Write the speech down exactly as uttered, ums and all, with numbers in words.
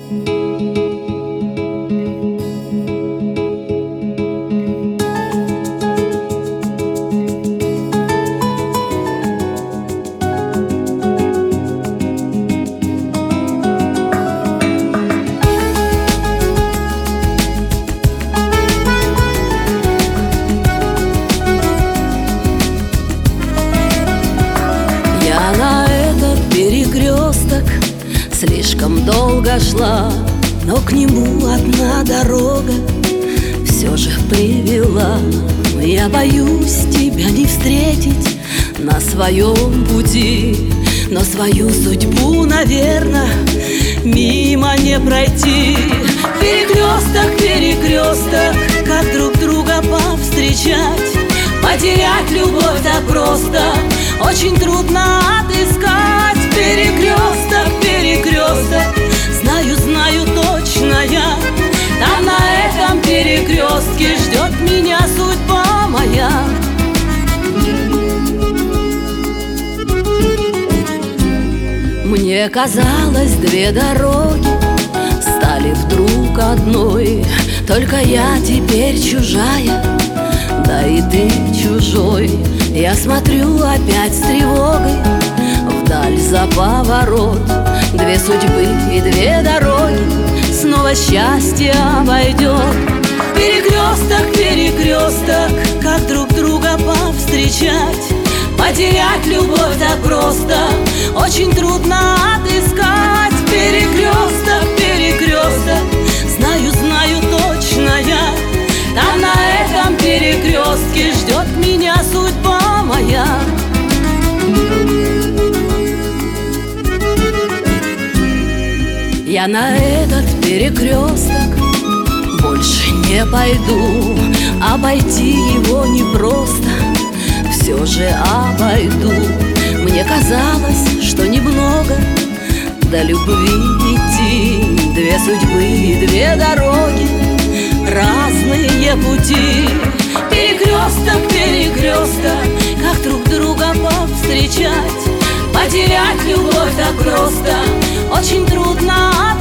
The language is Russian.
Слишком долго шла, но к нему одна дорога все же привела. Я боюсь тебя не встретить на своем пути, но свою судьбу, наверное, мимо не пройти. Перекресток, перекресток, как друг друга повстречать? Потерять любовь так просто, очень трудно отыскать. Перекресток, перекресток, знаю, знаю точно я, там на этом перекрестке ждет меня судьба моя. Мне казалось, две дороги стали вдруг одной, только я теперь чужая, да и ты чужой. Я смотрю опять с тревогой вдаль за поворот. Две судьбы и две дороги, снова счастье обойдет. Перекресток, перекресток, как друг друга повстречать? Потерять любовь так просто, очень трудно отыскать. Перекресток, перекресток, знаю, знаю точно я, там на этом перекрестке ждет меня судьба моя. Я на этот перекресток больше не пойду, обойти его непросто, все же обойду. Мне казалось, что немного до любви идти, две судьбы и две дороги, разные пути. Перекресток, перекресток, как друг друга повстречать? Потерять любовь так просто, очень трудно